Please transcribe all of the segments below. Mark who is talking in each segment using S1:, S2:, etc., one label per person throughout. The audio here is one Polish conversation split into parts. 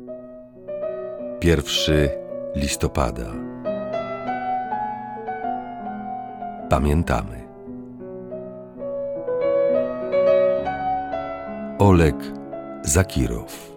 S1: 1 listopada. Pamiętamy. Oleg Zakirow.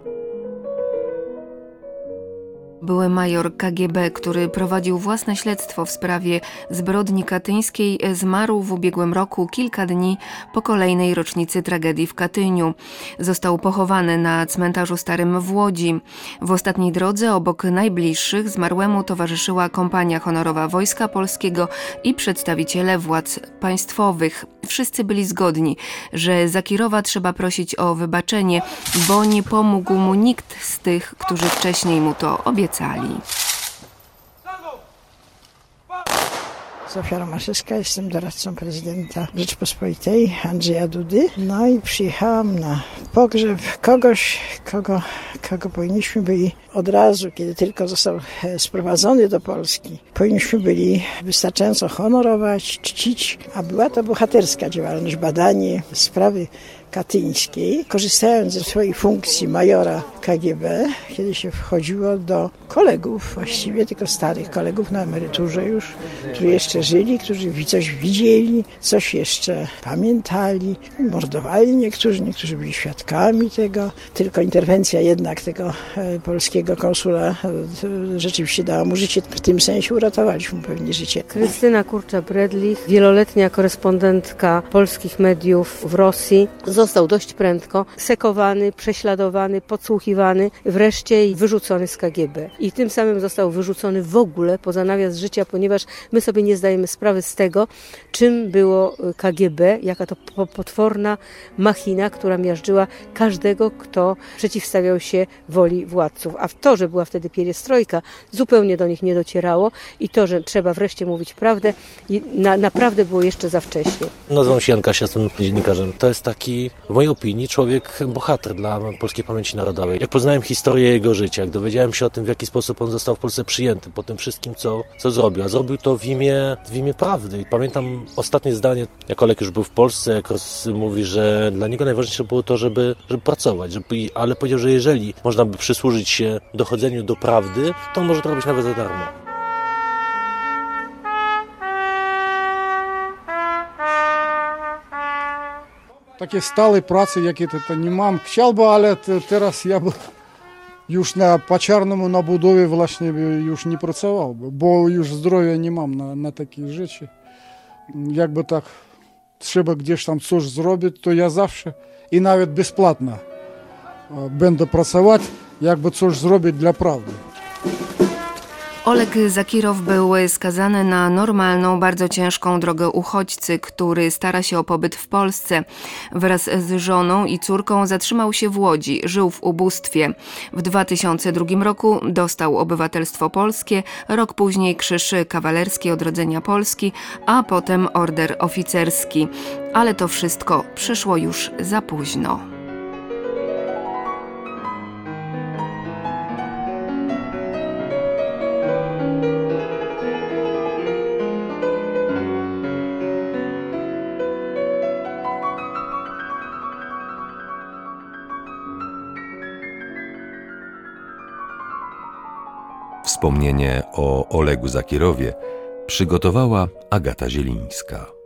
S2: Były major KGB, który prowadził własne śledztwo w sprawie zbrodni katyńskiej, zmarł w ubiegłym roku, kilka dni po kolejnej rocznicy tragedii w Katyniu. Został pochowany na cmentarzu starym w Łodzi. W ostatniej drodze obok najbliższych zmarłemu towarzyszyła kompania honorowa Wojska Polskiego i przedstawiciele władz państwowych. Wszyscy byli zgodni, że Zakirowa trzeba prosić o wybaczenie, bo nie pomógł mu nikt z tych, którzy wcześniej mu to obiecali.
S3: Zofia Romaszewska, jestem doradcą prezydenta Rzeczypospolitej Andrzeja Dudy. No i przyjechałam na pogrzeb kogoś, kogo powinniśmy byli od razu, kiedy tylko został sprowadzony do Polski, powinniśmy byli wystarczająco honorować, czcić, a była to bohaterska działalność, badanie sprawy katyńskiej, korzystając ze swojej funkcji majora KGB, kiedy się wchodziło do kolegów, właściwie tylko starych kolegów na emeryturze już, którzy jeszcze żyli, którzy coś widzieli, coś jeszcze pamiętali, mordowali niektórzy byli świadkami tego. Tylko interwencja jednak tego polskiego konsula rzeczywiście dała mu życie. W tym sensie uratowaliśmy pewnie życie.
S4: Krystyna Kurcza-Bredlich, wieloletnia korespondentka polskich mediów w Rosji, został dość prędko sekowany, prześladowany, podsłuchiwany, wreszcie wyrzucony z KGB. I tym samym został wyrzucony w ogóle poza nawias życia, ponieważ my sobie nie zdajemy sprawy z tego, czym było KGB, jaka to potworna machina, która miażdżyła każdego, kto przeciwstawiał się woli władców. A w to, że była wtedy pierestrojka, zupełnie do nich nie docierało i to, że trzeba wreszcie mówić prawdę, naprawdę było jeszcze za wcześnie.
S5: Nazywam się Jan Kasia, jestem dziennikarzem. To jest taki, w mojej opinii, człowiek bohater dla polskiej pamięci narodowej. Jak poznałem historię jego życia, jak dowiedziałem się o tym, w jaki sposób on został w Polsce przyjęty po tym wszystkim, co zrobił. A zrobił to w imię prawdy. Pamiętam ostatnie zdanie, jak Oleg już był w Polsce, jak mówi, że dla niego najważniejsze było to, żeby pracować. Ale powiedział, że jeżeli można by przysłużyć się dochodzeniu do prawdy, to może to robić nawet za darmo.
S6: Takiej stałej pracy, jakiej to nie mam. Chciałbym, ale teraz ja już po czarnemu na budowie właśnie już nie pracował, bo już zdrowia nie mam na takie rzeczy. Jakby tak trzeba gdzieś tam coś zrobić, to ja zawsze i nawet bezpłatnie będę pracować, jakby coś zrobić dla prawdy.
S2: Oleg Zakirow był skazany na normalną, bardzo ciężką drogę uchodźcy, który stara się o pobyt w Polsce. Wraz z żoną i córką zatrzymał się w Łodzi, żył w ubóstwie. W 2002 roku dostał obywatelstwo polskie, rok później Krzyż Kawalerski Odrodzenia Polski, a potem order oficerski. Ale to wszystko przyszło już za późno.
S1: Wspomnienie o Olegu Zakirowie przygotowała Agata Zielińska.